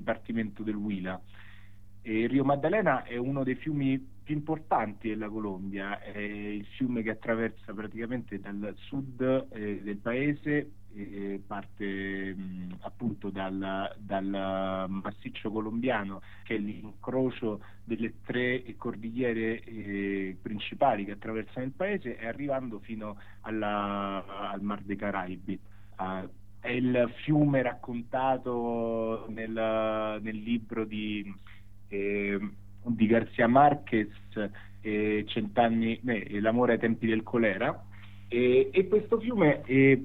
dipartimento del Huila. Il Rio Maddalena è uno dei fiumi più importanti della Colombia, è il fiume che attraversa praticamente dal sud del paese, parte appunto dal massiccio colombiano, che è l'incrocio delle tre cordigliere principali che attraversano il paese, e arrivando fino al Mar dei Caraibi. È il fiume raccontato nel libro di García Márquez, Cent'anni, L'amore ai tempi del colera, e questo fiume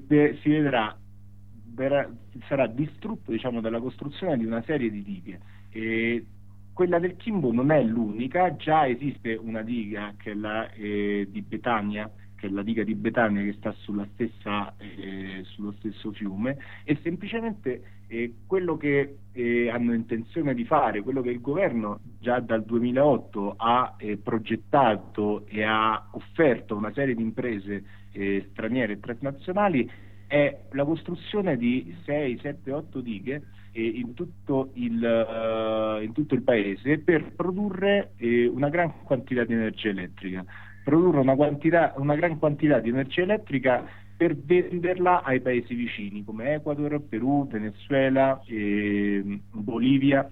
sarà distrutto, diciamo, dalla costruzione di una serie di dighe. Quella del Quimbo non è l'unica, già esiste una diga, che è la di Betania, che è la diga di Betania, che sta sullo stesso fiume, e semplicemente quello che hanno intenzione di fare, quello che il governo già dal 2008 ha progettato e ha offerto a una serie di imprese straniere e transnazionali, è la costruzione di 6, 7, 8 dighe in tutto il paese, per produrre una gran quantità di energia elettrica. Produrre una gran quantità di energia elettrica per venderla ai paesi vicini come Ecuador, Perù, Venezuela, Bolivia.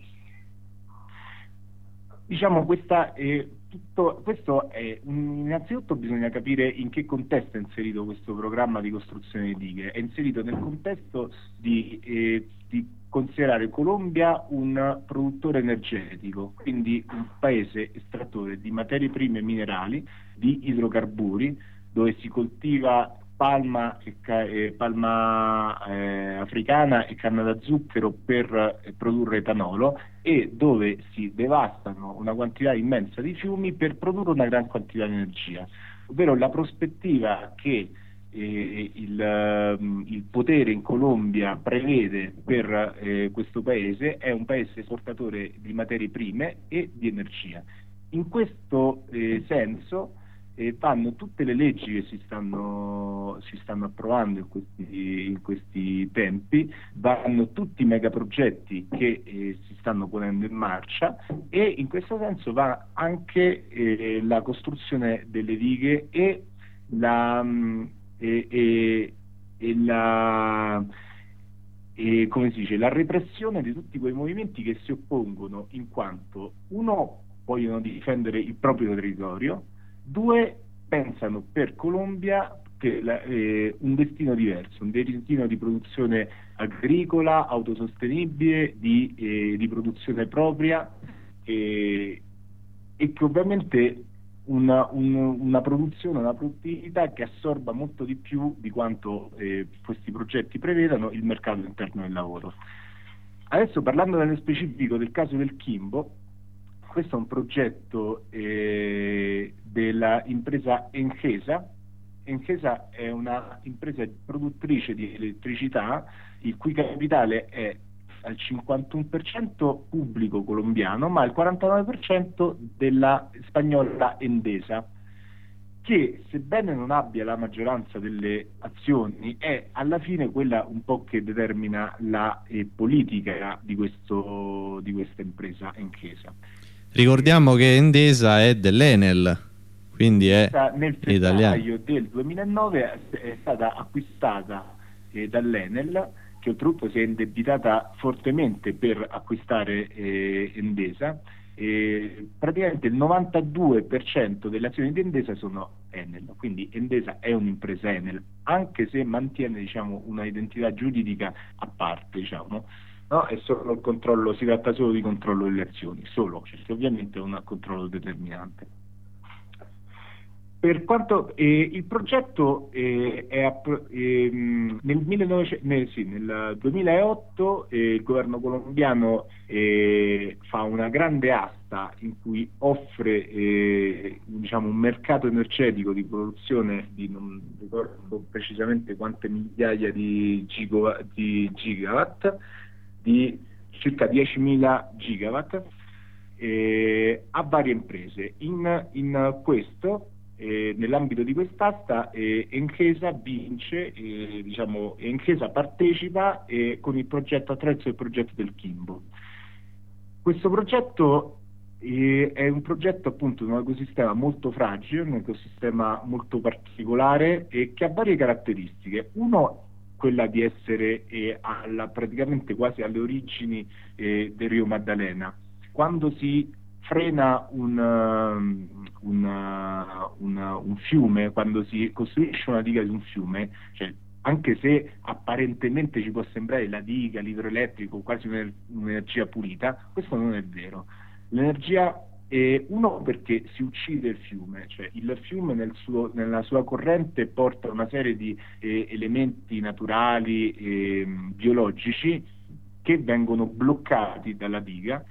Diciamo, questo è innanzitutto bisogna capire in che contesto è inserito questo programma di costruzione di dighe. È inserito nel contesto di considerare Colombia un produttore energetico, quindi un paese estrattore di materie prime minerali, di idrocarburi, dove si coltiva palma africana e canna da zucchero per produrre etanolo, e dove si devastano una quantità immensa di fiumi per produrre una gran quantità di energia. Ovvero, la prospettiva che il potere in Colombia prevede per questo paese è un paese esportatore di materie prime e di energia. In questo senso vanno tutte le leggi che si stanno approvando in questi tempi, vanno tutti i megaprogetti che si stanno ponendo in marcia, e in questo senso va anche la costruzione delle dighe e la come si dice, la repressione di tutti quei movimenti che si oppongono, in quanto, uno, vogliono difendere il proprio territorio, due, pensano per Colombia che un destino diverso, un destino di produzione agricola, autosostenibile, di produzione propria, e che ovviamente una produzione, una produttività che assorba molto di più di quanto questi progetti prevedano il mercato interno del lavoro. Adesso, parlando nello specifico del caso del Quimbo, questo è un progetto della impresa Enghesa. Enghesa è una impresa produttrice di elettricità, il cui capitale è al 51% pubblico colombiano, ma al 49% della spagnola Endesa, che, sebbene non abbia la maggioranza delle azioni, è alla fine quella un po' che determina la politica di questa impresa Enghesa. Ricordiamo che Endesa è dell'Enel, quindi è nel febbraio del 2009 è stata acquistata dall'Enel, che oltretutto si è indebitata fortemente per acquistare Endesa. Praticamente il 92% delle azioni di Endesa sono Enel, quindi Endesa è un'impresa Enel, anche se mantiene, diciamo, una identità giuridica a parte, diciamo. No, è solo il controllo, si tratta solo di controllo delle azioni, solo, cioè, che ovviamente è un controllo determinante. Per quanto il progetto nel 2008 il governo colombiano fa una grande asta in cui offre diciamo, un mercato energetico di produzione di, non ricordo precisamente quante migliaia di gigawatt, di circa 10.000 gigawatt a varie imprese. In questo, nell'ambito di quest'asta, Enghesa vince, Enghesa partecipa con il progetto, attraverso il progetto del Quimbo. Questo progetto è un progetto appunto di un ecosistema molto fragile, un ecosistema molto particolare e che ha varie caratteristiche. Uno, quella di essere praticamente quasi alle origini del Rio Maddalena. Quando si frena un fiume, quando si costruisce una diga di un fiume, cioè, anche se apparentemente ci può sembrare la diga, l'idroelettrico, quasi un'energia pulita, questo non è vero. L'energia è uno perché si uccide il fiume, cioè il fiume nella sua corrente porta una serie di elementi naturali e biologici che vengono bloccati dalla diga,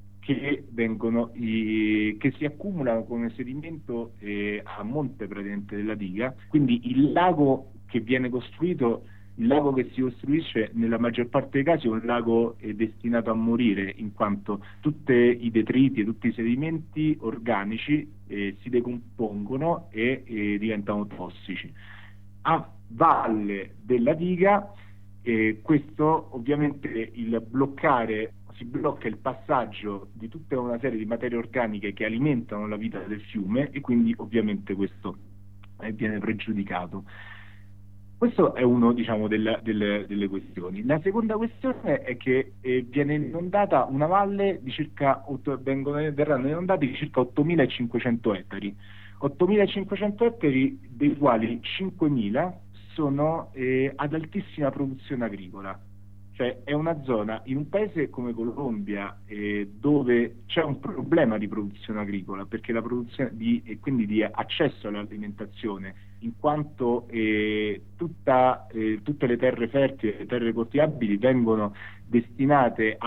che si accumulano come sedimento a monte praticamente della diga, quindi il lago che viene costruito, il lago che si costruisce nella maggior parte dei casi è un lago destinato a morire, in quanto tutti i detriti e tutti i sedimenti organici si decompongono e diventano tossici. A valle della diga, questo ovviamente si blocca il passaggio di tutta una serie di materie organiche che alimentano la vita del fiume e quindi ovviamente questo viene pregiudicato. Questo è uno, diciamo, delle questioni. La seconda questione è che viene inondata una valle di verranno inondati circa 8.500 ettari. 8.500 ettari, dei quali 5.000 sono ad altissima produzione agricola. Cioè è una zona, in un paese come Colombia, dove c'è un problema di produzione agricola, perché la produzione e quindi di accesso all'alimentazione, in quanto tutte le terre fertili, le terre coltivabili vengono destinate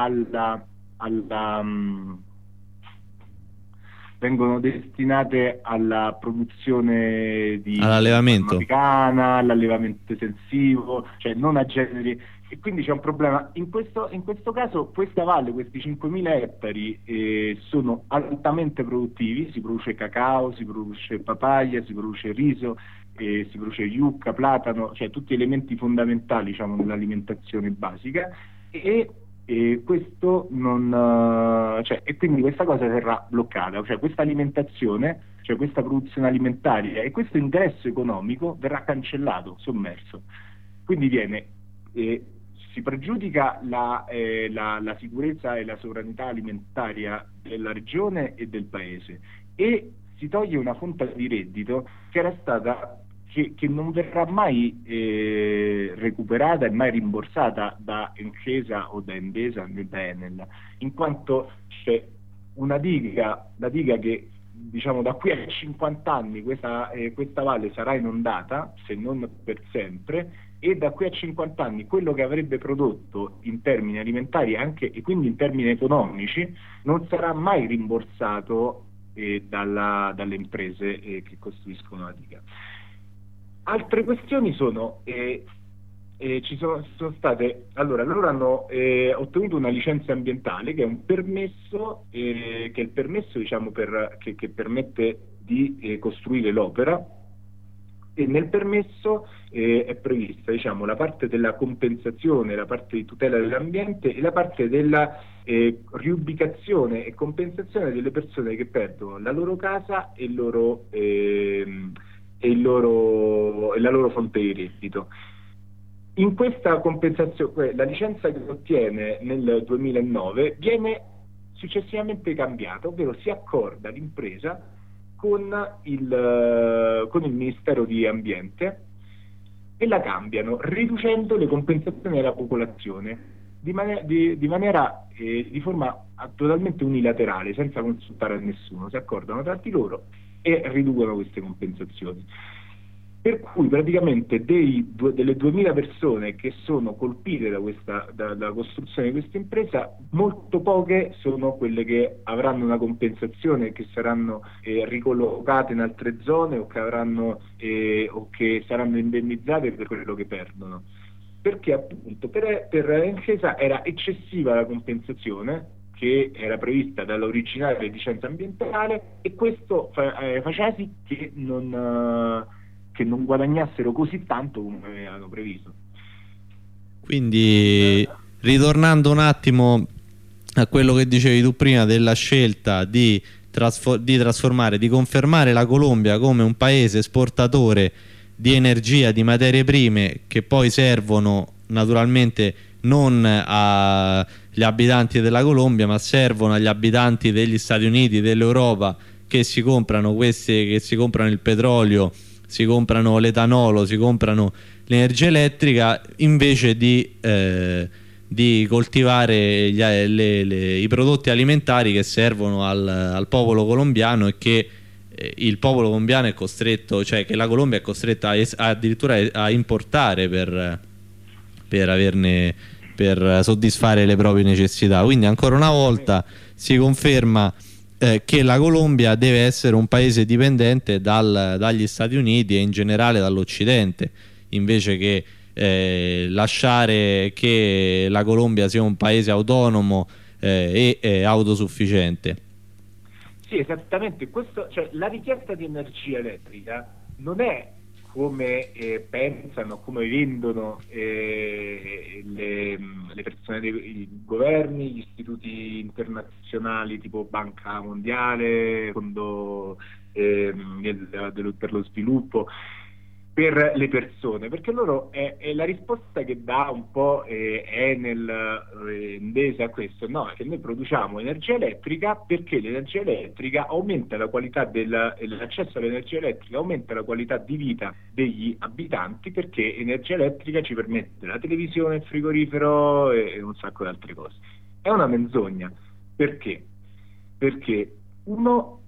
alla produzione di All'allevamento. farmacana, all'allevamento estensivo, cioè non a generi. E quindi c'è un problema. In questo caso questa valle, questi 5.000 ettari sono altamente produttivi, si produce cacao, si produce papaya, si produce riso, si produce yucca, platano, cioè tutti elementi fondamentali, diciamo, nell'alimentazione basica e questo e quindi questa cosa verrà bloccata, cioè questa alimentazione, cioè questa produzione alimentaria e questo ingresso economico verrà cancellato, sommerso. Quindi si pregiudica la sicurezza e la sovranità alimentaria della regione e del paese e si toglie una fonte di reddito che era stata che non verrà mai recuperata e mai rimborsata da Encesa o da Endesa né da Enel, in quanto c'è la diga che, diciamo, da qui a 50 anni questa valle sarà inondata, se non per sempre, e da qui a 50 anni quello che avrebbe prodotto in termini alimentari e quindi in termini economici non sarà mai rimborsato dalle imprese che costruiscono la diga. Altre questioni sono sono state, allora loro hanno ottenuto una licenza ambientale che è un permesso che è il permesso, diciamo, che permette di costruire l'opera, e nel permesso è prevista, diciamo, la parte della compensazione, la parte di tutela dell'ambiente e la parte della riubicazione e compensazione delle persone che perdono la loro casa e la loro fonte di reddito. In questa compensazione, la licenza che ottiene nel 2009 viene successivamente cambiata, ovvero si accorda l'impresa con il Ministero di Ambiente e la cambiano, riducendo le compensazioni alla popolazione di forma totalmente unilaterale, senza consultare a nessuno. Si accordano tra di loro e riducono queste compensazioni. Per cui praticamente delle 2.000 persone che sono colpite dalla costruzione di questa impresa, molto poche sono quelle che avranno una compensazione, che saranno ricollocate in altre zone o che saranno indennizzate per quello che perdono. Perché appunto per Encesa era eccessiva la compensazione che era prevista dall'originale licenza ambientale e questo faceva sì che non guadagnassero così tanto come avevano previsto. Quindi, ritornando un attimo a quello che dicevi tu prima della scelta di trasformare, di confermare la Colombia come un paese esportatore di energia, di materie prime che poi servono naturalmente non agli abitanti della Colombia, ma servono agli abitanti degli Stati Uniti, dell'Europa, che si comprano il petrolio, si comprano l'etanolo, si comprano l'energia elettrica, invece di coltivare i prodotti alimentari che servono al popolo colombiano, e che il popolo colombiano è costretto, cioè che la Colombia è costretta addirittura a importare per soddisfare le proprie necessità. Quindi ancora una volta si conferma che la Colombia deve essere un paese dipendente dagli Stati Uniti e in generale dall'Occidente, invece che lasciare che la Colombia sia un paese autonomo e autosufficiente. Sì, esattamente. Cioè, la richiesta di energia elettrica non è come pensano, come vendono le persone, i governi, gli istituti internazionali tipo Banca Mondiale, Fondo per lo sviluppo, per le persone, perché loro è la risposta che dà un po' Enel, Endesa a questo, no, è che noi produciamo energia elettrica perché l'energia elettrica aumenta la qualità l'accesso all'energia elettrica, aumenta la qualità di vita degli abitanti, perché energia elettrica ci permette la televisione, il frigorifero e un sacco di altre cose. È una menzogna. Perché? Perché uno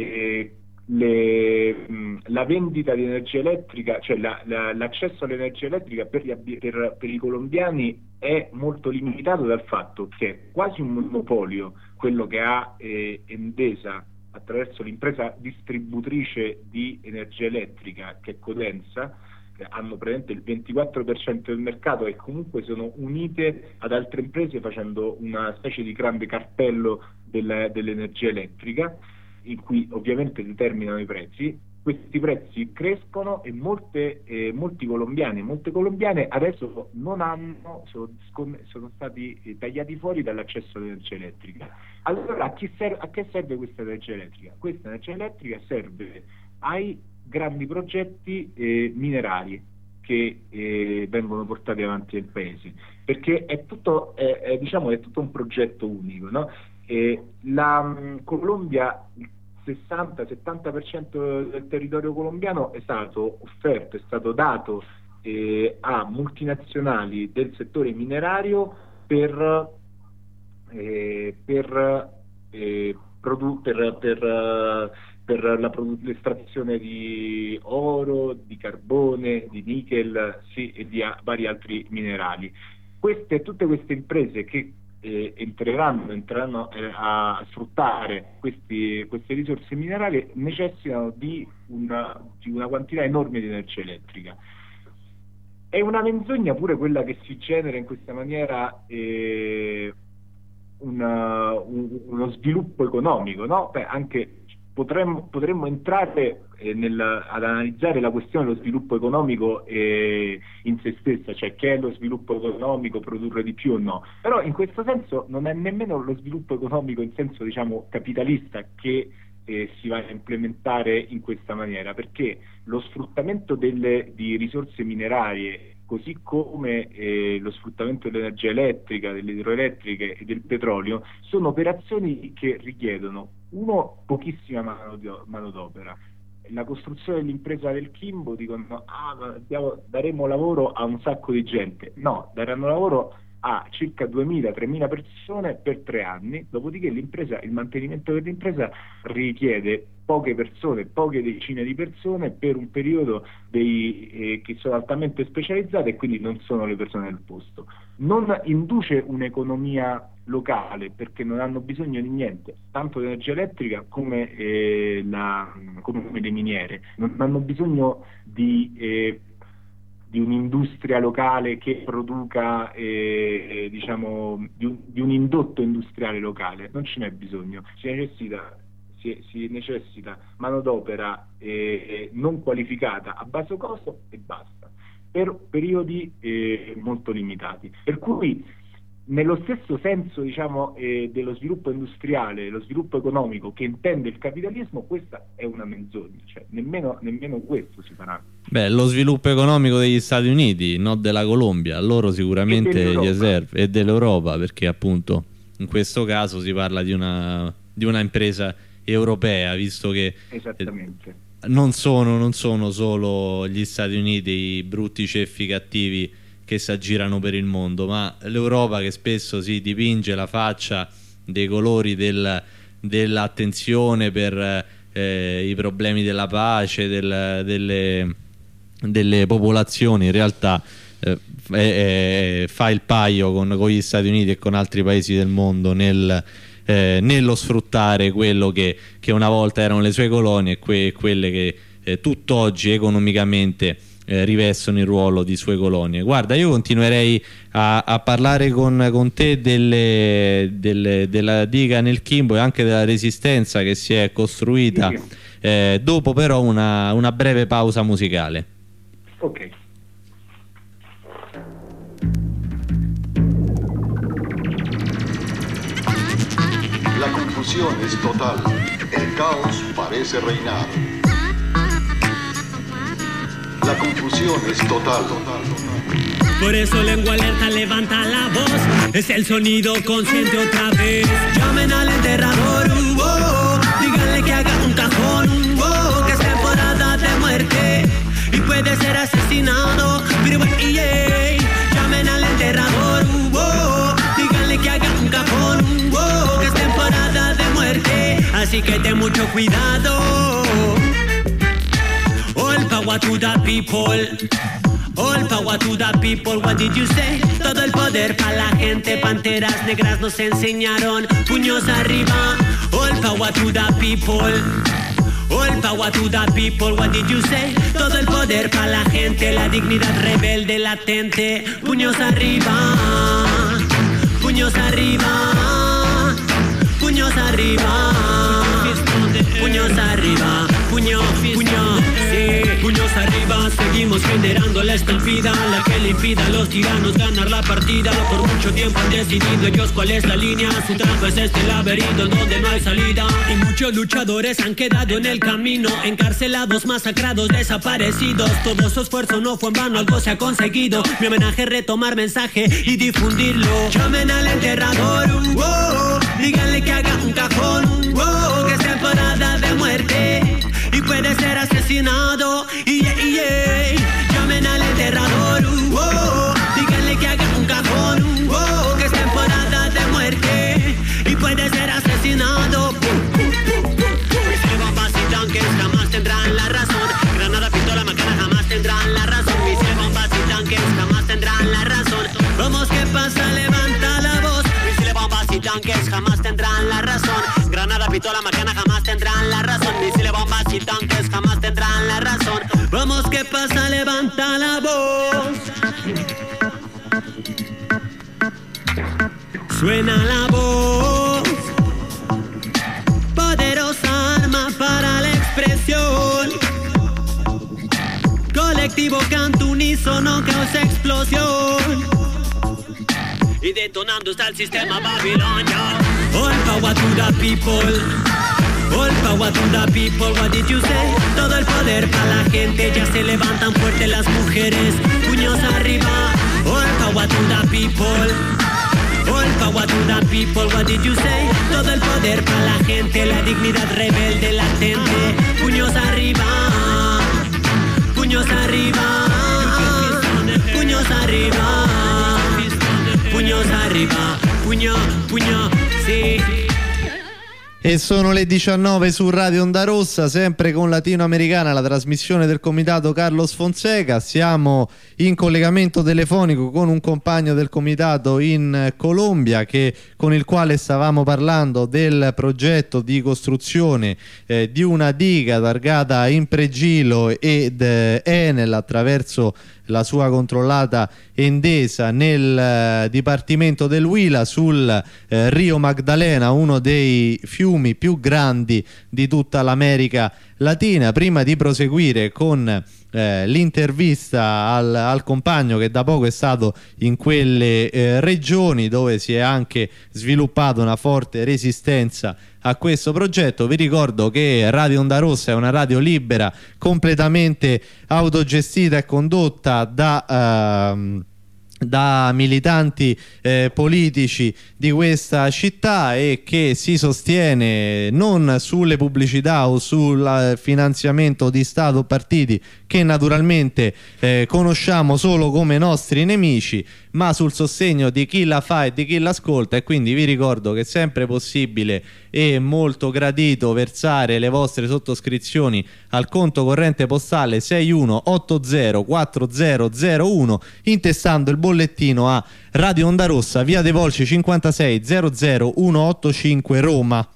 la vendita di energia elettrica, cioè l'accesso all'energia elettrica per i colombiani è molto limitato dal fatto che è quasi un monopolio quello che ha Endesa attraverso l'impresa distributrice di energia elettrica, che è Codensa, che hanno praticamente il 24% del mercato e comunque sono unite ad altre imprese facendo una specie di grande cartello dell'energia elettrica, in cui ovviamente determinano i prezzi. Questi prezzi crescono e molti colombiani e molte colombiane adesso sono stati tagliati fuori dall'accesso all'energia elettrica. Allora a che serve questa energia elettrica? Questa energia elettrica serve ai grandi progetti minerari che vengono portati avanti nel paese, perché è tutto un progetto unico, no? La Colombia, il 60-70% del territorio colombiano è stato offerto, è stato dato a multinazionali del settore minerario per l'estrazione di oro, di carbone, di nickel, sì, e di vari altri minerali. Tutte queste imprese che entreranno a sfruttare queste risorse minerarie necessitano di una quantità enorme di energia elettrica. È una menzogna pure quella che si genera in questa maniera uno sviluppo economico, no? Beh, anche potremmo entrare ad analizzare la questione dello sviluppo economico in se stessa, cioè che è lo sviluppo economico, produrre di più o no. Però in questo senso non è nemmeno lo sviluppo economico in senso, diciamo, capitalista che si va a implementare in questa maniera, perché lo sfruttamento di risorse minerarie, così come lo sfruttamento dell'energia elettrica, delle idroelettriche e del petrolio, sono operazioni che richiedono pochissima manodopera. La costruzione dell'impresa del Kimbo dicono daremo lavoro a un sacco di gente. No, daranno lavoro a circa 2.000-3.000 persone per 3 anni, dopodiché il mantenimento dell'impresa richiede poche persone, poche decine di persone per un periodo che sono altamente specializzate e quindi non sono le persone del posto. Non induce un'economia locale perché non hanno bisogno di niente, tanto di energia elettrica come le miniere, non hanno bisogno di un'industria locale che produca di un indotto industriale locale, non ce n'è bisogno, si necessita manodopera non qualificata a basso costo e basta, per periodi molto limitati, per cui nello stesso senso, diciamo, dello sviluppo industriale, lo sviluppo economico che intende il capitalismo, questa è una menzogna, cioè nemmeno questo si farà. Beh, lo sviluppo economico degli Stati Uniti, non della Colombia, a loro sicuramente gli serve, e dell'Europa, perché appunto in questo caso si parla di una impresa europea, visto che non sono solo gli Stati Uniti i brutti ceffi cattivi che si aggirano per il mondo, ma l'Europa che spesso si dipinge la faccia dei colori dell'attenzione per i problemi della pace, delle popolazioni, in realtà fa il paio con gli Stati Uniti e con altri paesi del mondo nello sfruttare quello che una volta erano le sue colonie e quelle che tutt'oggi economicamente rivestono il ruolo di sue colonie. Guarda, io continuerei a parlare con te della diga nel Kimbo e anche della resistenza che si è costruita, dopo però una breve pausa musicale. Ok. La confusión es total, el caos parece reinar. La confusión es total. Por eso lengua alerta, levanta la voz. Es el sonido consciente otra vez. Llamen al enterrador, díganle que haga un cajón, que es temporada de muerte y puede ser asesinado. Pero yeah. Llamen al enterrador, díganle que haga un cajón, que es temporada de muerte. Así que ten mucho cuidado. All power to the people. All power to the people, what did you say? Todo el poder para la gente, panteras negras nos enseñaron, puños arriba. All power to the people. All power to the people, what did you say? Todo el poder para la gente, la dignidad rebelde latente, puños arriba. Puños arriba. Puños arriba. Puños arriba. Puño, sí. Puños arriba, seguimos generando la estampida, la que le impida a los tiranos ganar la partida. Por mucho tiempo han decidido ellos cuál es la línea. Su trampa es este laberinto en donde no hay salida. Y muchos luchadores han quedado en el camino, encarcelados, masacrados, desaparecidos. Todo su esfuerzo no fue en vano, algo se ha conseguido. Mi homenaje es retomar mensaje y difundirlo. Llamen al enterrador, díganle que haga un cajón, que es temporada de muerte y puede ser asesinado. Llamen al enterrador, díganle que haga un cajón, que es temporada de muerte y puede ser asesinado. Misiles, bombas y tanques jamás tendrán la razón. Granada, pistola, macana jamás tendrán la razón. Misiles, bombas y tanques jamás tendrán la razón. Vamos, ¿qué pasa? Levanta la voz. Misiles, bombas y tanques jamás tendrán la razón. Granada, pistola, macana jamás tendrán la razón. Misiles, bombas y tanques jamás tendrán la razón. Vamos, ¿qué pasa? Levanta la voz. Suena la voz. Poderosa arma para la expresión. Colectivo canto unísono, causa explosión. Y detonando está el sistema Babilonia. All power to the people. All power to the people, what did you say? Todo el poder para la gente, ya se levantan fuerte las mujeres, puños arriba. All power to the people. All power to the people, what did you say? Todo el poder para la gente, la dignidad rebelde latente, puños arriba. Puños arriba. Puños arriba. Puños arriba. Puño, sì. E sono le 19 su Radio Onda Rossa, sempre con Latinoamericana, la trasmissione del comitato Carlos Fonseca. Siamo in collegamento telefonico con un compagno del comitato in Colombia con il quale stavamo parlando del progetto di costruzione di una diga targata Impregilo ed Enel attraverso la sua controllata Endesa nel dipartimento del Huila sul Rio Magdalena, uno dei fiumi più grandi di tutta l'America Latina. Prima di proseguire con l'intervista al compagno che da poco è stato in quelle regioni dove si è anche sviluppata una forte resistenza a questo progetto. Vi ricordo che Radio Onda Rossa è una radio libera, completamente autogestita e condotta da militanti politici di questa città, e che si sostiene non sulle pubblicità o sul finanziamento di Stato o partiti che naturalmente conosciamo solo come nostri nemici, ma sul sostegno di chi la fa e di chi l'ascolta. E quindi vi ricordo che è sempre possibile e molto gradito versare le vostre sottoscrizioni al conto corrente postale 61804001 intestando il bollettino a Radio Onda Rossa, via dei Volsci 56 00185 Roma.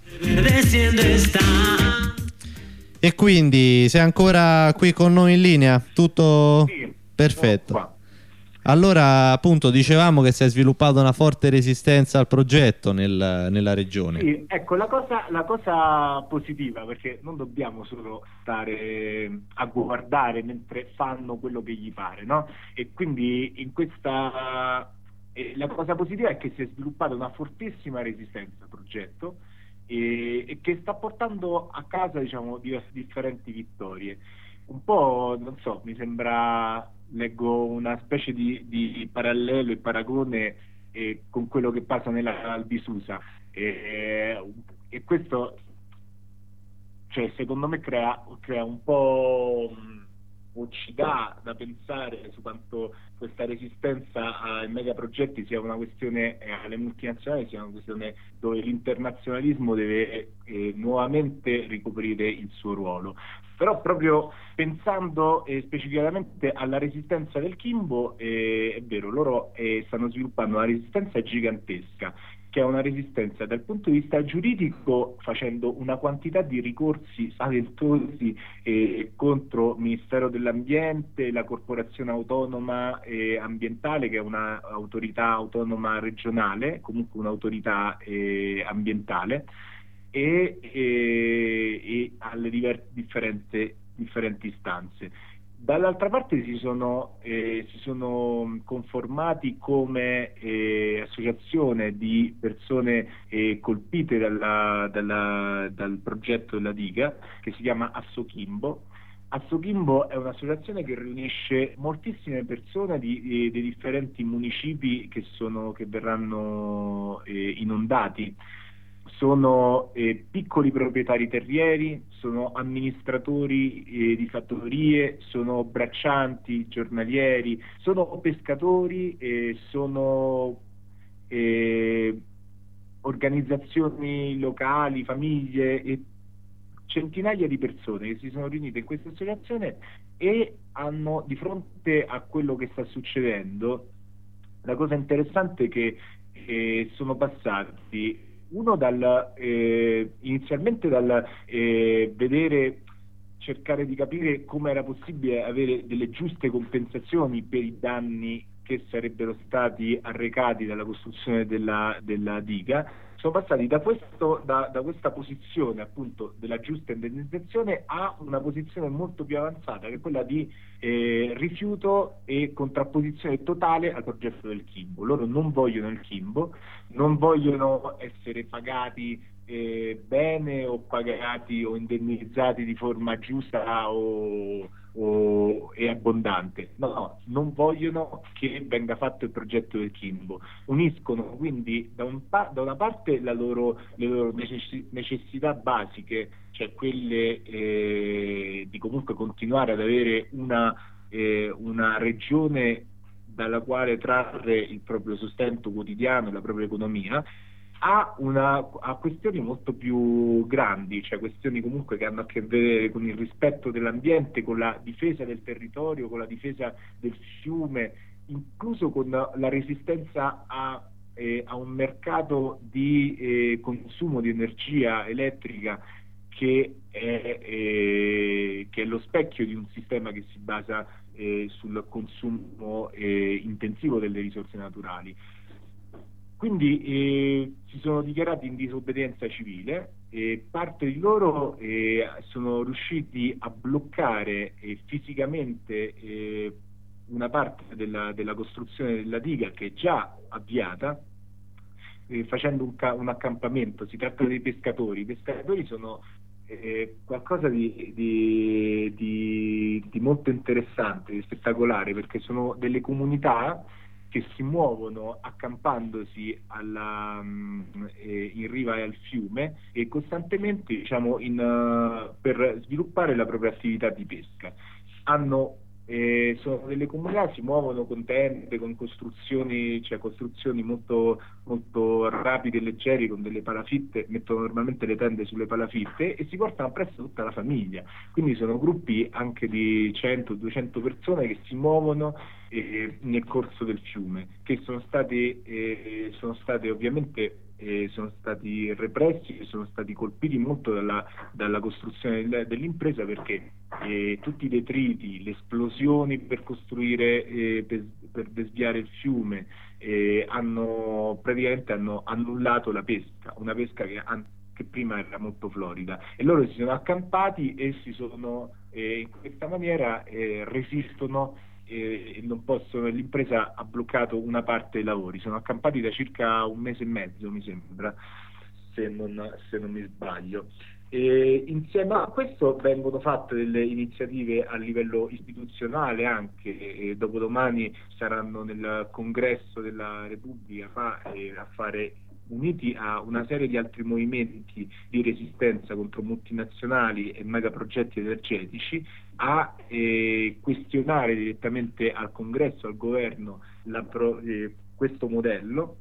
E quindi sei ancora qui con noi in linea? Tutto sì, perfetto. Allora, appunto, dicevamo che si è sviluppata una forte resistenza al progetto nella regione. Sì, ecco, la cosa positiva, perché non dobbiamo solo stare a guardare mentre fanno quello che gli pare, no? E quindi in questa la cosa positiva è che si è sviluppata una fortissima resistenza al progetto e che sta portando a casa, diciamo, differenti vittorie. Un po', non so, mi sembra, leggo una specie di parallelo e paragone con quello che passa nella di Susa, e questo, cioè, secondo me crea un po', ci dà da pensare su quanto questa resistenza ai megaprogetti sia una questione, alle multinazionali sia una questione dove l'internazionalismo deve nuovamente ricoprire il suo ruolo. Però proprio pensando specificatamente alla resistenza del Kimbo, è vero, loro stanno sviluppando una resistenza gigantesca, che è una resistenza dal punto di vista giuridico, facendo una quantità di ricorsi spaventosi contro il Ministero dell'Ambiente, la Corporazione Autonoma Ambientale, che è un'autorità autonoma regionale, comunque un'autorità ambientale, e alle differenti istanze. Dall'altra parte si sono conformati come associazione di persone colpite dal progetto della diga, che si chiama Assokimbo. Assokimbo è un'associazione che riunisce moltissime persone dei differenti municipi che verranno inondati. Sono piccoli proprietari terrieri, sono amministratori di fattorie, sono braccianti giornalieri, sono pescatori, sono organizzazioni locali, famiglie e centinaia di persone che si sono riunite in questa associazione e hanno, di fronte a quello che sta succedendo, la cosa interessante è che sono passati inizialmente dal cercare di capire come era possibile avere delle giuste compensazioni per i danni che sarebbero stati arrecati dalla costruzione della diga. Sono passati da questa posizione, appunto, della giusta indennizzazione a una posizione molto più avanzata, che è quella di rifiuto e contrapposizione totale al progetto del Kimbo. Loro non vogliono il Kimbo, non vogliono essere pagati bene o pagati o indennizzati di forma giusta e abbondante. No, non vogliono che venga fatto il progetto del Kimbo. Uniscono quindi da una parte le loro necessità basiche, cioè quelle di comunque continuare ad avere una regione dalla quale trarre il proprio sostento quotidiano, la propria economia, a questioni molto più grandi, cioè questioni comunque che hanno a che vedere con il rispetto dell'ambiente, con la difesa del territorio, con la difesa del fiume, incluso con la resistenza a un mercato di consumo di energia elettrica che è lo specchio di un sistema che si basa sul consumo intensivo delle risorse naturali. Quindi si sono dichiarati in disobbedienza civile e parte di loro sono riusciti a bloccare fisicamente una parte della costruzione della diga che è già avviata, facendo un accampamento. Si tratta dei pescatori. I pescatori sono qualcosa di molto interessante, di spettacolare, perché sono delle comunità che si muovono accampandosi in riva al fiume e costantemente, diciamo, per sviluppare la propria attività di pesca. Sono delle comunità, si muovono con tende, con costruzioni molto, molto rapide e leggere, con delle palafitte, mettono normalmente le tende sulle palafitte e si portano appresso tutta la famiglia. Quindi sono gruppi anche di 100-200 persone che si muovono nel corso del fiume, che sono stati ovviamente sono stati repressi e sono stati colpiti molto dalla costruzione dell'impresa, perché tutti i detriti, le esplosioni per costruire, per desviare il fiume, hanno annullato la pesca, una pesca che prima era molto florida, e loro si sono accampati e in questa maniera resistono. Non possono, l'impresa ha bloccato una parte dei lavori, sono accampati da circa 1 mese e mezzo, mi sembra, se non mi sbaglio. Insieme a questo vengono fatte delle iniziative a livello istituzionale anche, dopodomani saranno nel Congresso della Repubblica a fare, uniti a una serie di altri movimenti di resistenza contro multinazionali e megaprogetti energetici, a questionare direttamente al Congresso, al governo, questo modello.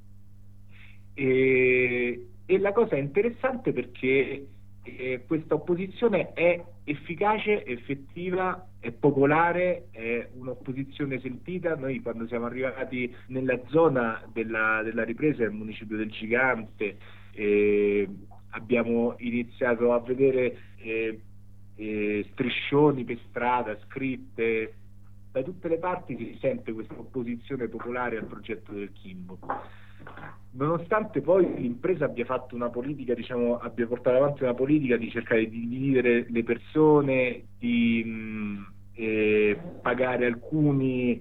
E la cosa è interessante perché questa opposizione è efficace, effettiva, è popolare, è un'opposizione sentita. Noi, quando siamo arrivati nella zona della ripresa del municipio del Gigante, abbiamo iniziato a vedere striscioni per strada, scritte, da tutte le parti si sente questa opposizione popolare al progetto del Kimbo. Nonostante poi l'impresa abbia fatto una politica, abbia portato avanti una politica di cercare di dividere le persone, di pagare alcuni,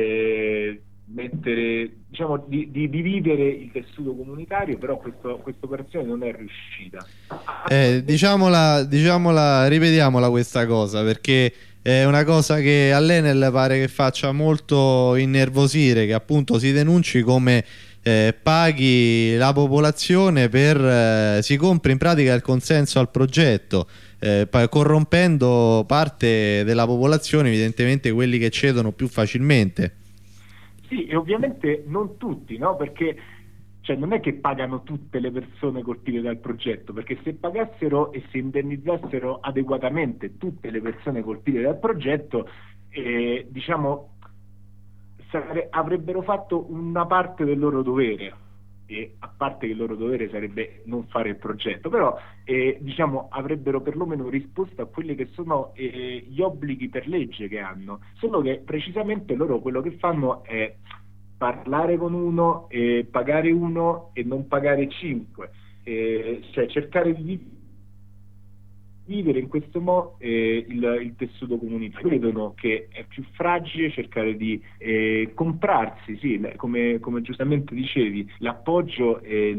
di dividere il tessuto comunitario, però questa operazione non è riuscita. Ripetiamola questa cosa, perché è una cosa che all'Enel pare che faccia molto innervosire, che appunto si denunci come paghi la popolazione si compri in pratica il consenso al progetto, corrompendo parte della popolazione, evidentemente quelli che cedono più facilmente. Sì, e ovviamente non tutti, no? Perché non è che pagano tutte le persone colpite dal progetto, perché se pagassero e se indennizzassero adeguatamente tutte le persone colpite dal progetto, avrebbero fatto una parte del loro dovere, e a parte che il loro dovere sarebbe non fare il progetto, però avrebbero perlomeno risposto a quelli che sono gli obblighi per legge che hanno, solo che precisamente loro quello che fanno è parlare con uno, pagare uno e non pagare 5, cercare di vivere in questo modo il tessuto comunitario. Vedono che è più fragile cercare di comprarsi, sì, come giustamente dicevi, l'appoggio e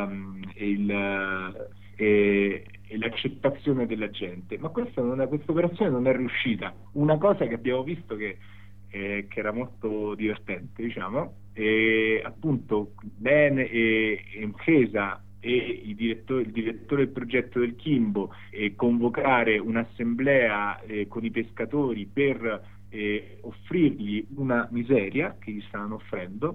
l'accettazione della gente, ma questa operazione non è riuscita. Una cosa che abbiamo visto che era molto divertente, appunto bene Empresa e il direttore del progetto del Kimbo convocare un'assemblea con i pescatori per offrirgli una miseria che gli stavano offrendo,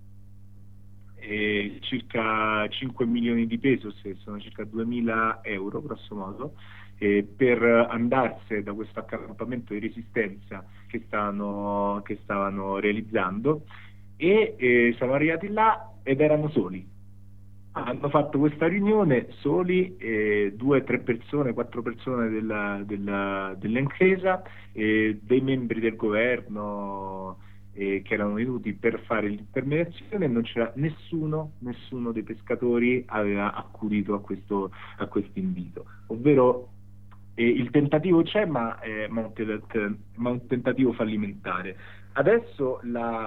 circa 5 milioni di pesos, sono circa 2.000 euro grosso modo, per andarsene da questo accampamento di resistenza che stavano realizzando, e siamo arrivati là ed erano soli. Hanno fatto questa riunione soli, 2, 3 persone, 4 persone dell'Enpresa, dei membri del governo, che erano venuti per fare l'intermediazione, non c'era nessuno dei pescatori aveva accudito a questo invito, ovvero il tentativo c'è, ma un tentativo fallimentare. Adesso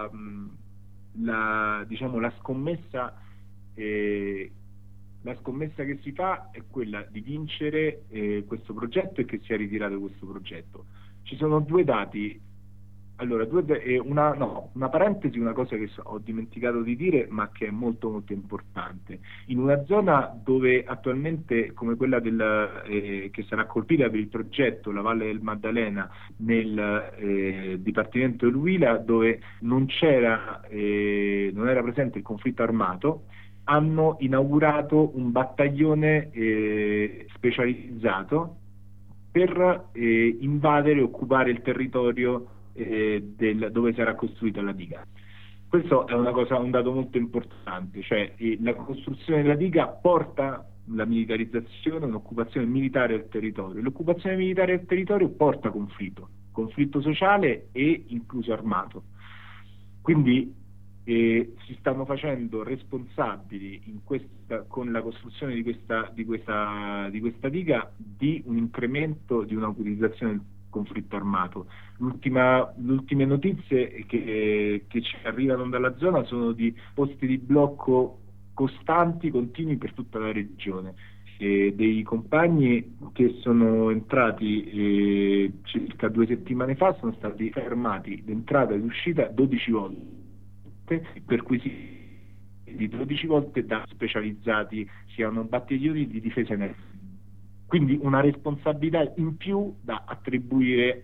diciamo, la scommessa che si fa è quella di vincere questo progetto e che sia ritirato questo progetto. Ci sono due dati. Allora, una parentesi, una cosa che ho dimenticato di dire, ma che è molto molto importante. In una zona dove attualmente, come quella che sarà colpita per il progetto, la Valle del Maddalena, nel Dipartimento dell'Huila, dove non era presente il conflitto armato, hanno inaugurato un battaglione specializzato per invadere e occupare il territorio dove sarà costruita la diga. Questo è un dato molto importante, cioè la costruzione della diga porta la militarizzazione, un'occupazione militare del territorio. L'occupazione militare del territorio porta conflitto sociale e incluso armato. Quindi si stanno facendo responsabili con la costruzione di questa diga di un incremento, di un'utilizzazione del conflitto armato. Le ultime notizie che ci arrivano dalla zona sono di posti di blocco costanti, continui per tutta la regione. Dei compagni che sono entrati circa 2 settimane fa sono stati fermati d'entrata ed uscita 12 volte, perquisiti 12 volte da specializzati, siano battaglioni di difesa in aereo. Quindi una responsabilità in più da attribuire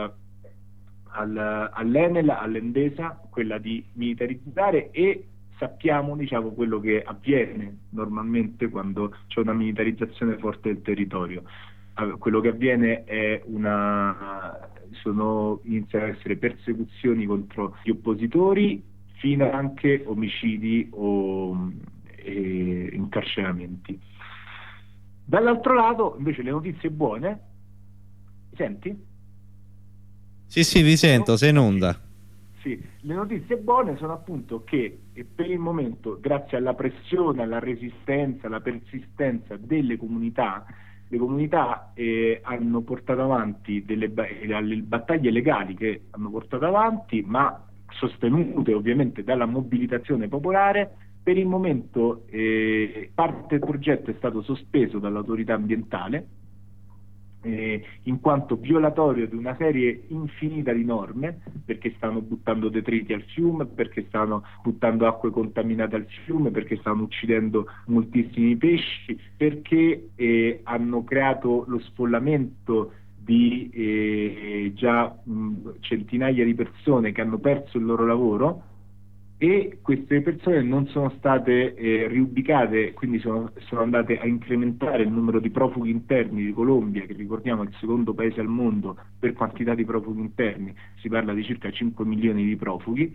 all'Enel, all'Endesa, quella di militarizzare, e sappiamo, diciamo, quello che avviene normalmente quando c'è una militarizzazione forte del territorio. Quello che avviene è iniziano a essere persecuzioni contro gli oppositori, fino anche omicidi o incarceramenti. Dall'altro lato, invece, le notizie buone. Mi senti? Sì, vi sento, sei in onda. Sì, le notizie buone sono appunto che per il momento, grazie alla pressione, alla resistenza, alla persistenza delle comunità, le comunità hanno portato avanti delle battaglie legali che hanno portato avanti, ma sostenute ovviamente dalla mobilitazione popolare. Per il momento parte del progetto è stato sospeso dall'autorità ambientale in quanto violatorio di una serie infinita di norme, perché stanno buttando detriti al fiume, perché stanno buttando acque contaminate al fiume, perché stanno uccidendo moltissimi pesci, perché hanno creato lo sfollamento di centinaia di persone che hanno perso il loro lavoro, e queste persone non sono state riubicate, quindi sono andate a incrementare il numero di profughi interni di Colombia, che ricordiamo è il secondo paese al mondo per quantità di profughi interni, si parla di circa 5 milioni di profughi,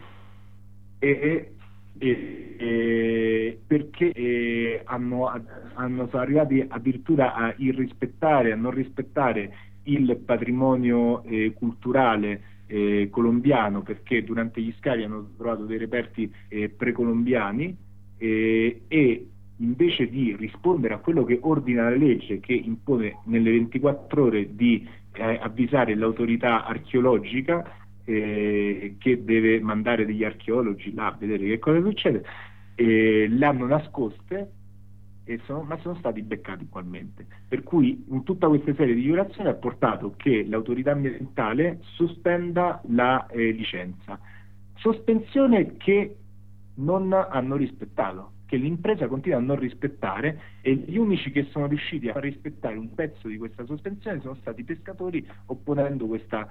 perché sono arrivati addirittura a non rispettare il patrimonio culturale colombiano, perché durante gli scavi hanno trovato dei reperti precolombiani, e invece di rispondere a quello che ordina la legge, che impone nelle 24 ore di avvisare l'autorità archeologica, che deve mandare degli archeologi là a vedere che cosa succede, l'hanno nascoste, ma sono stati beccati ugualmente. Per cui in tutta questa serie di violazioni ha portato che l'autorità ambientale sospenda la licenza, sospensione che non hanno rispettato, che l'impresa continua a non rispettare, e gli unici che sono riusciti a far rispettare un pezzo di questa sospensione sono stati i pescatori, opponendo questa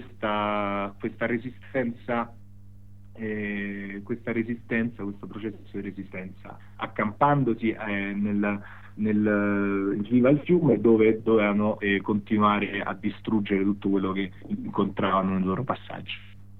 resistenza, questo processo di resistenza, accampandosi in riva al fiume, dove dovevano continuare a distruggere tutto quello che incontravano nel loro passaggio.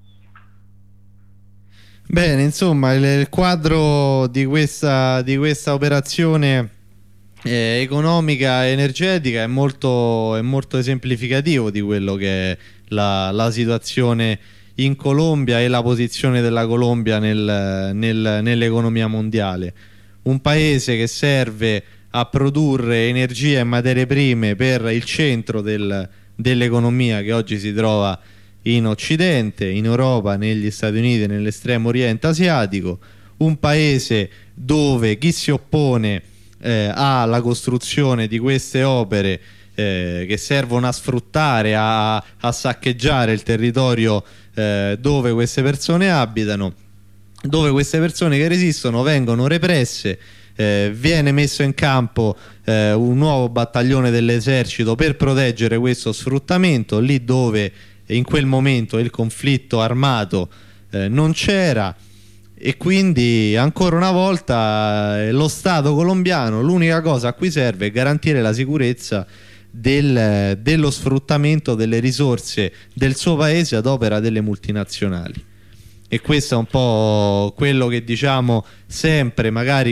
Bene, insomma, il quadro di questa operazione economica e energetica è molto esemplificativo di quello che è la situazione in Colombia e la posizione della Colombia nell'economia mondiale. Un paese che serve a produrre energia e materie prime per il centro dell'economia che oggi si trova in Occidente, in Europa, negli Stati Uniti e nell'estremo oriente asiatico. Un paese dove chi si oppone alla costruzione di queste opere che servono a sfruttare, a saccheggiare il territorio dove queste persone abitano, dove queste persone che resistono vengono represse, viene messo in campo un nuovo battaglione dell'esercito per proteggere questo sfruttamento, lì dove in quel momento il conflitto armato non c'era. E quindi ancora una volta lo Stato colombiano l'unica cosa a cui serve è garantire la sicurezza dello sfruttamento delle risorse del suo paese ad opera delle multinazionali. E questo è un po' quello che diciamo sempre, magari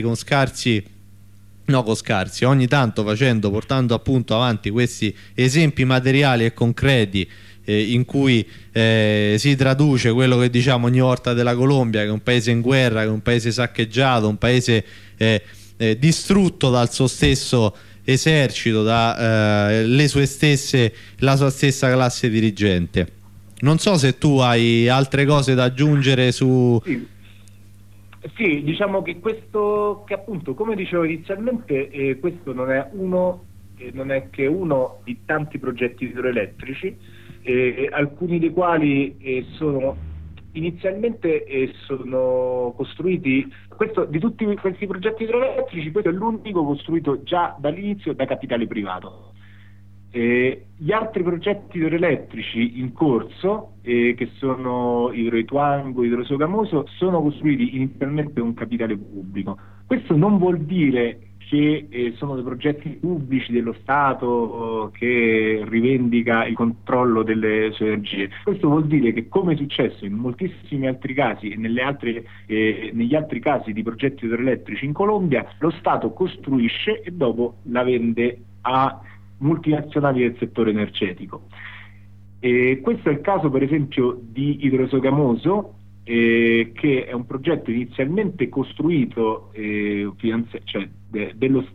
ogni tanto portando appunto avanti questi esempi materiali e concreti in cui si traduce quello che diciamo ogni volta della Colombia, che è un paese in guerra, che è un paese saccheggiato, un paese distrutto dal suo stesso esercito, la sua stessa classe dirigente. Non so se tu hai altre cose da aggiungere su... Sì, diciamo che questo, che appunto, come dicevo inizialmente, questo non è che uno di tanti progetti idroelettrici, alcuni dei quali sono inizialmente sono costruiti, di tutti questi progetti idroelettrici questo è l'unico costruito già dall'inizio da capitale privato. Gli altri progetti idroelettrici in corso, che sono Hidroituango, Hidrosogamoso, sono costruiti inizialmente con capitale pubblico. Questo non vuol dire che sono dei progetti pubblici dello Stato che rivendica il controllo delle sue energie. Questo vuol dire che, come è successo in moltissimi altri casi e negli altri casi di progetti idroelettrici in Colombia, lo Stato costruisce e dopo la vende a multinazionali del settore energetico. Questo è il caso per esempio di Hidrosogamoso, che è un progetto inizialmente costruito dallo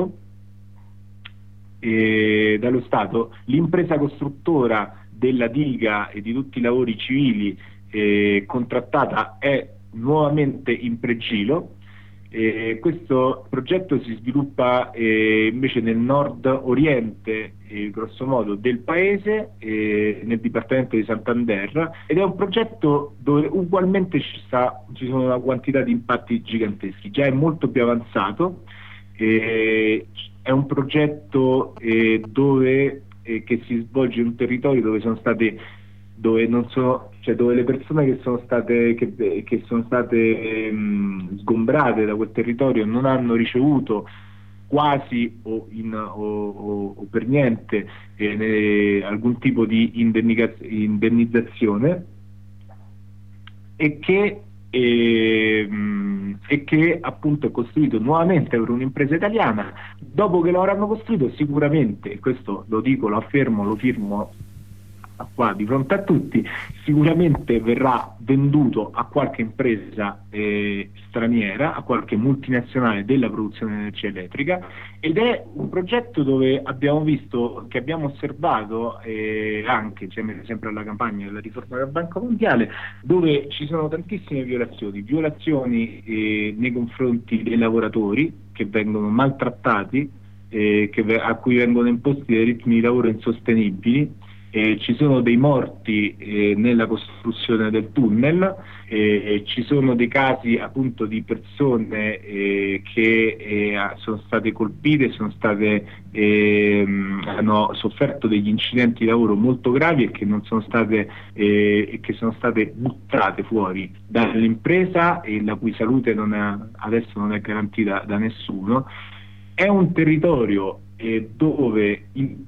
Stato. L'impresa costruttora della diga e di tutti i lavori civili contrattata è nuovamente in Pregilo. Questo progetto si sviluppa invece nel nord-oriente, grosso modo, del paese, nel dipartimento di Santander, ed è un progetto dove ugualmente ci sono una quantità di impatti giganteschi. Già è molto più avanzato, è un progetto che si svolge in un territorio dove dove le persone che sono state sgombrate da quel territorio non hanno ricevuto quasi o per niente alcun tipo di indennizzazione, e che appunto è costruito nuovamente per un'impresa italiana. Dopo che lo avranno costruito, sicuramente, e questo lo dico, lo affermo, lo firmo qua di fronte a tutti, sicuramente verrà venduto a qualche impresa straniera, a qualche multinazionale della produzione di energia elettrica, ed è un progetto dove abbiamo osservato anche sempre alla campagna della riforma della Banca Mondiale, dove ci sono tantissime violazioni nei confronti dei lavoratori che vengono maltrattati, a cui vengono imposti dei ritmi di lavoro insostenibili. Ci sono dei morti nella costruzione del tunnel, ci sono dei casi appunto di persone che sono state colpite, hanno sofferto degli incidenti di lavoro molto gravi e che sono state buttate fuori dall'impresa e la cui salute adesso non è garantita da nessuno. È un territorio dove il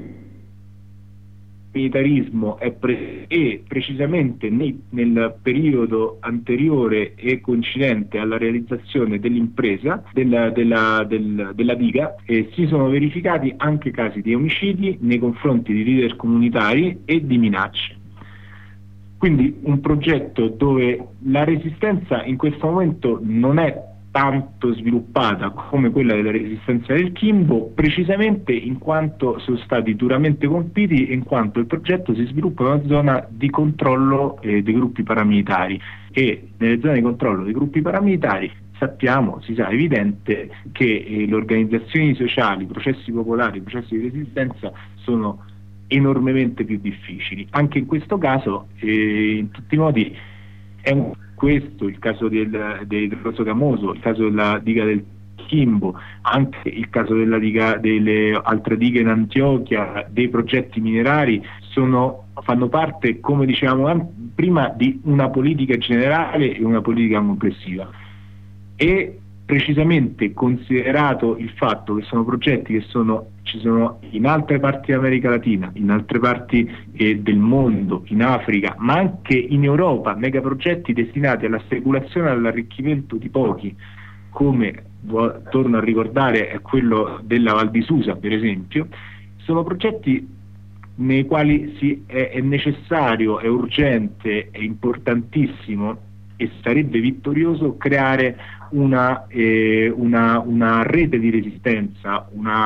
paramilitarismo è precisamente nel periodo anteriore e coincidente alla realizzazione dell'impresa della diga, si sono verificati anche casi di omicidi nei confronti di leader comunitari e di minacce. Quindi un progetto dove la resistenza in questo momento non è tanto sviluppata come quella della resistenza del Kimbo, precisamente in quanto sono stati duramente colpiti e in quanto il progetto si sviluppa in una zona di controllo dei gruppi paramilitari, e nelle zone di controllo dei gruppi paramilitari si sa, evidente che le organizzazioni sociali, i processi popolari, i processi di resistenza sono enormemente più difficili. Anche in questo caso, in tutti i modi, questo il caso del Rosso Camoso, il caso della diga del Kimbo, anche il caso della diga, delle altre dighe in Antiochia, dei progetti minerari, fanno parte, come dicevamo prima, di una politica generale e una politica complessiva. E precisamente considerato il fatto che sono progetti che ci sono in altre parti dell'America Latina, in altre parti del mondo, in Africa, ma anche in Europa, megaprogetti destinati alla speculazione e all'arricchimento di pochi, come torno a ricordare è quello della Val di Susa, per esempio, sono progetti nei quali è necessario, è urgente, è importantissimo e sarebbe vittorioso creare una rete di resistenza,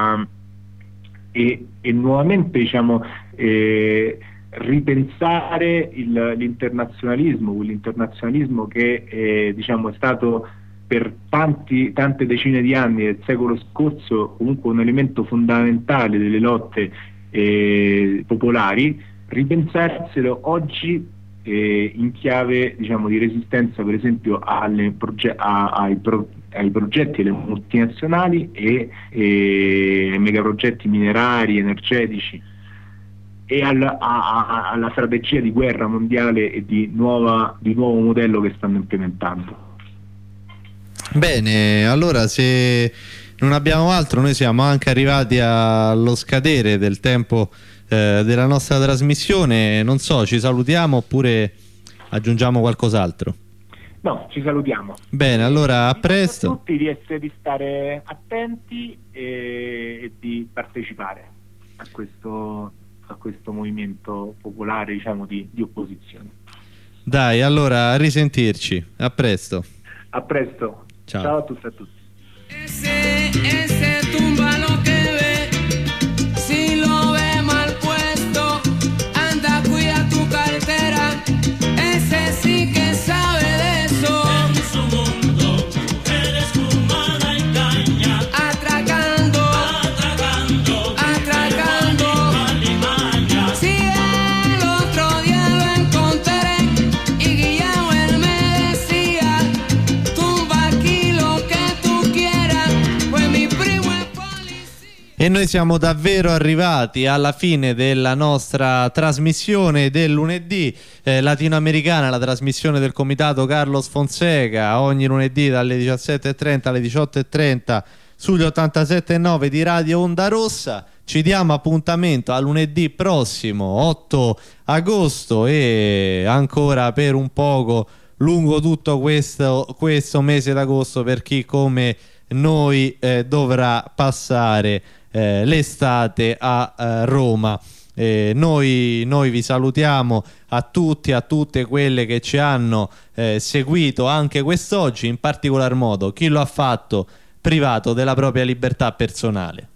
e nuovamente ripensare l'internazionalismo, quell'internazionalismo che è stato per tante decine di anni del secolo scorso comunque un elemento fondamentale delle lotte popolari, ripensarselo oggi in chiave di resistenza, per esempio ai progetti delle multinazionali e ai megaprogetti minerari, energetici, e alla strategia di guerra mondiale e di nuovo modello che stanno implementando. Bene, allora se non abbiamo altro, noi siamo anche arrivati allo scadere del tempo della nostra trasmissione. Non so, ci salutiamo oppure aggiungiamo qualcos'altro? No, ci salutiamo. Bene, allora a presto. A tutti di stare attenti e di partecipare a questo movimento popolare, di opposizione. Dai, allora a risentirci. A presto. A presto. Ciao. Ciao a tutti e a tutti. Ese tumba lo que ve, si lo ve mal puesto, anda cuida tu cartera, ese sí que sabe de eso. En su mundo, eres fumada y caña, Atracando, alimaña. si el otro día lo encontré y Guillermo él me decía, tumba aquí lo que tú quieras, pues mi primo es policía. E noi siamo davvero arrivati alla fine della nostra trasmissione del lunedì latinoamericana, la trasmissione del comitato Carlos Fonseca, ogni lunedì dalle 17:30 alle 18:30 sugli 87.9 di Radio Onda Rossa. Ci diamo appuntamento a lunedì prossimo, 8 agosto, e ancora per un poco lungo tutto questo mese d'agosto per chi come noi dovrà passare l'estate a Roma. Noi vi salutiamo a tutti, a tutte quelle che ci hanno seguito anche quest'oggi, in particolar modo chi lo ha fatto privato della propria libertà personale.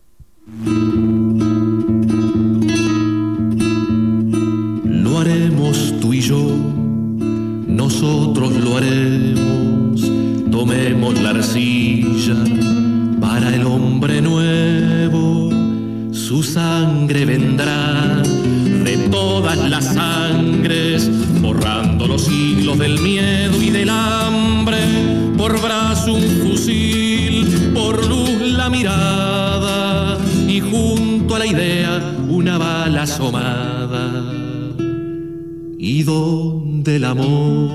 Lo haremos tú y yo, nosotros lo haremos, tomemos la arcilla para el hombre nuevo, su sangre vendrá de todas las sangres, borrando los siglos del miedo y del hambre, por brazo un fusil, por luz la mirada y junto a la idea una bala asomada. Y donde el amor,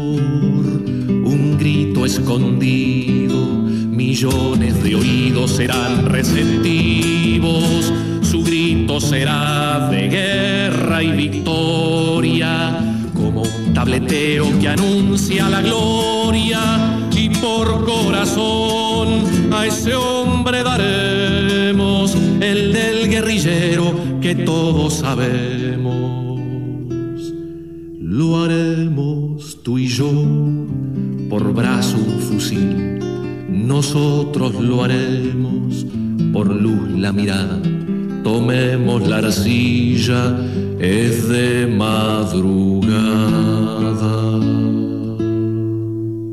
un grito escondido, millones de oídos serán receptivos, su grito será de guerra y victoria, como un tabletero que anuncia la gloria, y por corazón a ese hombre daremos el del guerrillero que todos sabemos. lo haremos tú y yo, por brazo un fusil. Nosotros lo haremos por luz la mirada. Tomemos la arcilla, es de madrugada.